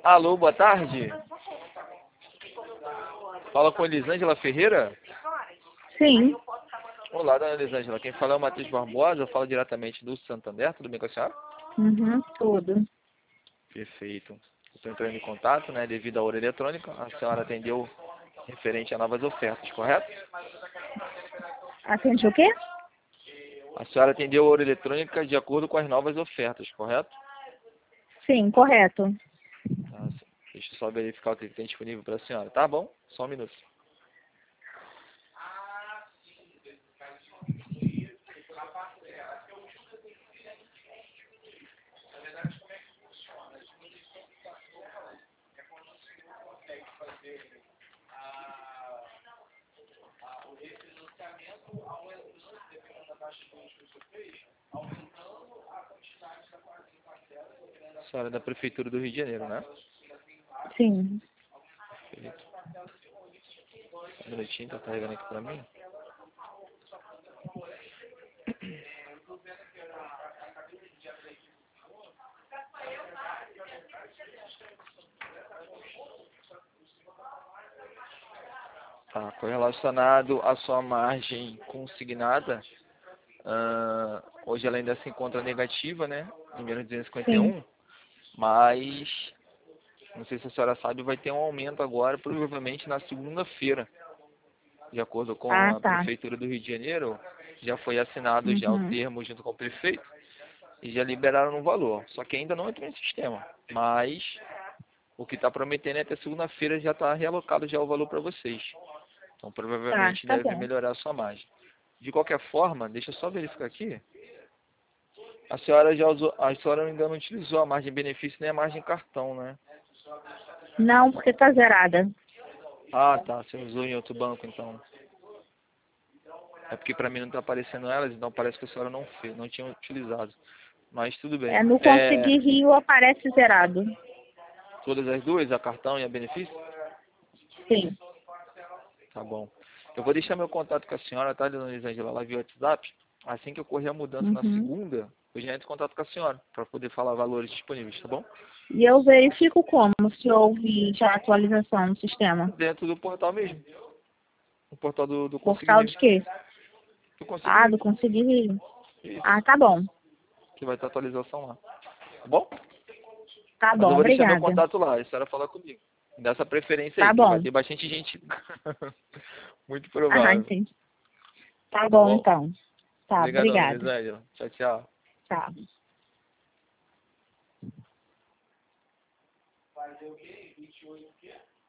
Alô, boa tarde. Fala com Elisângela Ferreira? Sim. Olá, dona Elisângela. Quem fala é o Matheus Barbosa. Eu falo diretamente do Santander. Tudo bem com a senhora? Uhum, tudo. Perfeito. Eu estou entrando em contato, né, devido à hora eletrônica. A senhora atendeu referente a novas ofertas, correto? Atende o quê? A senhora atendeu a hora eletrônica de acordo com as novas ofertas, correto? Sim, correto. Tá, deixa eu só verificar o que tem disponível para a senhora. Tá bom? Só um minuto. A senhora é da Prefeitura do Rio de Janeiro, né? Sim. Perfeito. Um minutinho, tá carregando aqui para mim. Tá, correlacionado à sua margem consignada, hoje ela ainda se encontra negativa, né? Em menos Sim. 251, mas não sei se a senhora sabe, vai ter um aumento agora, provavelmente na segunda-feira. De acordo com Ah, a tá. Prefeitura do Rio de Janeiro, já foi assinado já o Uhum. termo junto com o prefeito e já liberaram o valor. Só que ainda não entrou em sistema. Mas o que está prometendo é até segunda-feira já está realocado já o valor para vocês. Então Tá, provavelmente tá deve bom. melhorar a sua margem. De qualquer forma, deixa eu só verificar aqui. A senhora já usou, a senhora ainda não utilizou a margem benefício nem a margem cartão, né? Não, porque tá zerada. Ah, tá. Você usou em outro banco, então. É porque para mim não está aparecendo elas, então parece que a senhora não fez, não tinha utilizado. Mas tudo bem. É, no Conseguir Rio aparece zerado. Todas as duas, a cartão e a benefício? Sim. Tá bom. Eu vou deixar meu contato com a senhora, tá, dona Elisângela, lá via WhatsApp. Assim que ocorrer a mudança na Uhum. segunda, eu já entro em contato com a senhora, para poder falar valores disponíveis, tá bom? E eu verifico como, se houve já atualização no sistema. Dentro do portal mesmo. O portal do Conseguir Portal Rio. de quê? Do Conseguir Ah, do Rio. Conseguir Rio. Ah, Isso. tá bom. Que vai ter atualização lá. Tá bom? Tá Mas eu bom, vou deixar meu obrigada. contato lá, a senhora falar comigo. Dessa preferência aí, Tá que vai bom. ter bastante gente. Muito Ah, provável. entendi. Tá Tá bom, bom? então. Tá, Obrigadão, obrigada. Elisângela. Tchau, tchau. Tá.